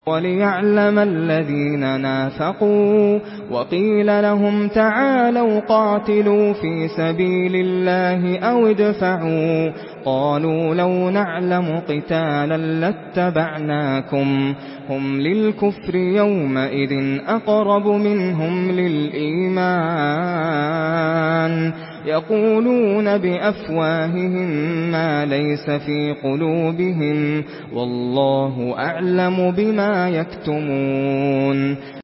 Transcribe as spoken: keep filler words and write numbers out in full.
وَلِيَعْلَمَ الَّذِينَ نَافَقُوا وَقِيلَ لَهُمْ تَعَالَوْا قَاتِلُوا فِي سَبِيلِ اللَّهِ أَوِ ادْفَعُوا قَالُوا لَوْ نَعْلَمُ قِتَالًا لَّاتَّبَعْنَاكُمْ هُمْ لِلْكُفْرِ يَوْمَئِذٍ أَقْرَبُ مِنْهُمْ لِلْإِيمَانِ يَقُولُونَ بِأَفْوَاهِهِم مَّا لَيْسَ فِي قُلُوبِهِمْ وَاللَّهُ أَعْلَمُ بِمَا يَكْتُمُونَ